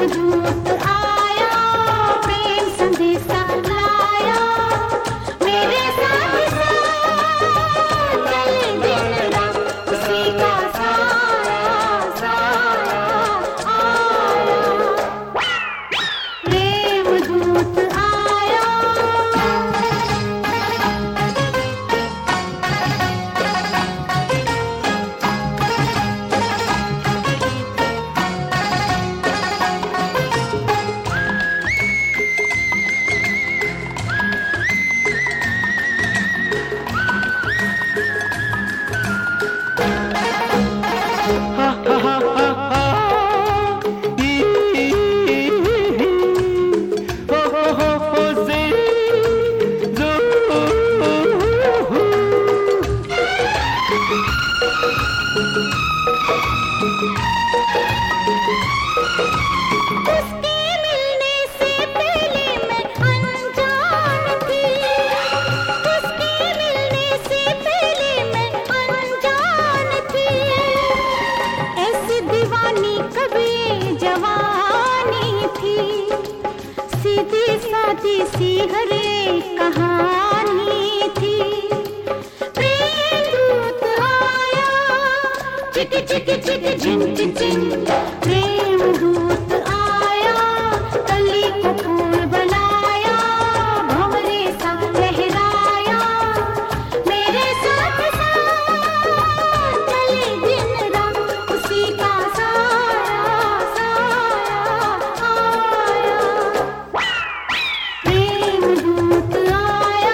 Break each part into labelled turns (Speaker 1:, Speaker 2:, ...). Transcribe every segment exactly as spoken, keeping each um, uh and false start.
Speaker 1: दूत आया, प्रेम संदेशा लाया, मेरे साथ साथ चले दिन रात, उसी का साया साया आया, प्रेम दूत आया। उसके मिलने से पहले मैं अनजान थी, उसके मिलने से पहले मैं अनजान थी, ऐसी दीवानी कभी जवानी थी, सीधी सादी सी हर एक कहानी थी, प्रेम दूत आया, चिक चिक चिक झिन चिन चिन, प्रेम दूत आया, कली को फूल बनाया, भंवरे सा लहराया, मेरे साथ साथ चले दिन रात, उसी का साया साया आया, प्रेम दूत आया।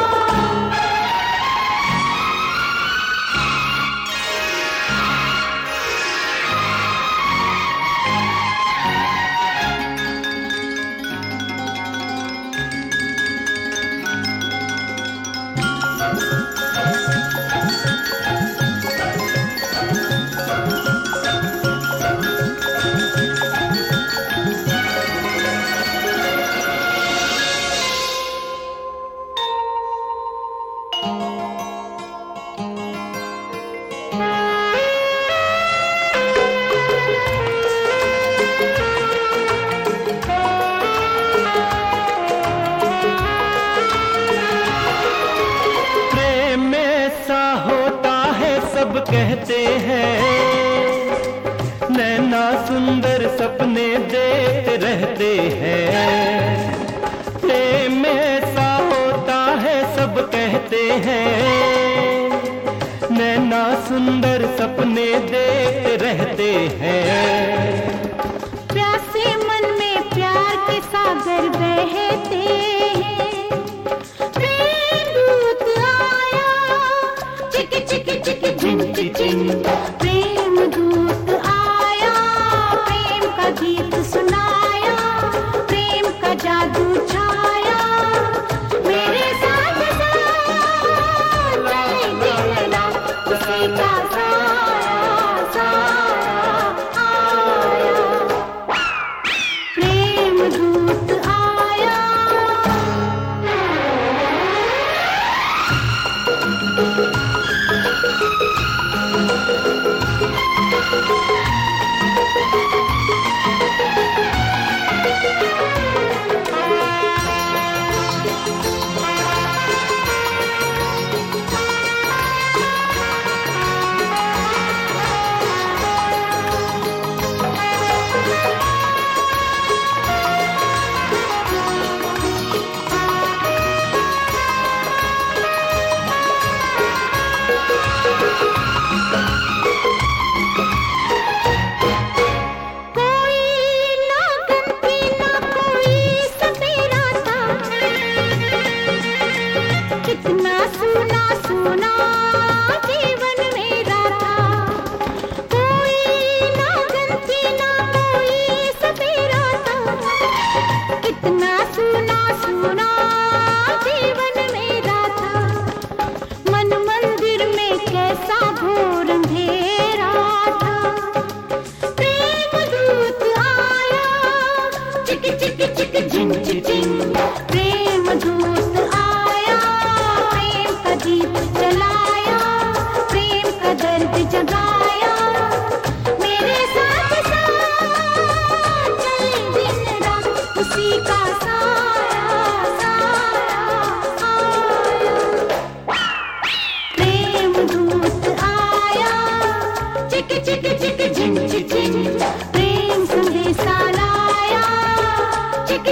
Speaker 2: सब कहते हैं, नैना सुंदर सपने देखते रहते हैं, प्रेम ऐसा होता है सब कहते हैं, नैना सुंदर सपने देखते रहते हैं,
Speaker 1: प्यासे मन में प्यार के सागर बहते हैं, प्रेम दूत आया, चिक चिक चिक झिन चिन, प्रेम दूत आया, प्रेम का गीत सुनाया, प्रेम का जादू छाया, मेरे साथ साथ चले दिन रात, उसी का साया साया आया, प्रेम दूत आया। कितना सुना सुना जीवन मेरा था, कोई ना गंती ना कोई सपेरा था, कितना सुना सुना जीवन मेरा था, मन मंदिर में कैसा घोर अंधेरा था, प्रेम दूत आया, चिक चिक चिक झिन चिन, प्रेम दूत आया, प्रेम का दीप जलाया, प्रेम का दर्द जगाया, मेरे साथ साथ चले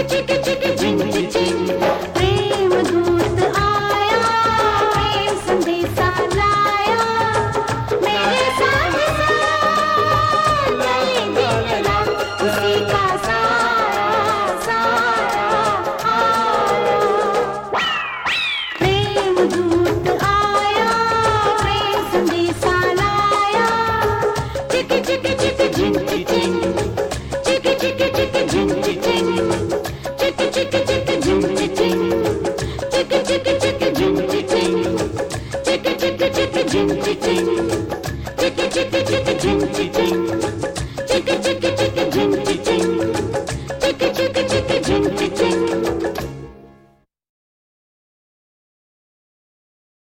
Speaker 1: चिक चिक झिंग चिंग, प्रेम दूत आया, प्रेम संदेशा लाया, मेरे साथ साथ चले दिन रात, उसी का साया साया आया। प्रेम दूत आया, प्रेम संदेशा लाया, चिक चिक चिक झिंग चिंग, चिक चिक चिक झिंग चिंग, चिक चिक चिक झिंग चिंग, चिक चिक चिक झिंग चिंग, चिक चिक चिक झिंग चिंग, चिक चिक चिक झिंग चिंग।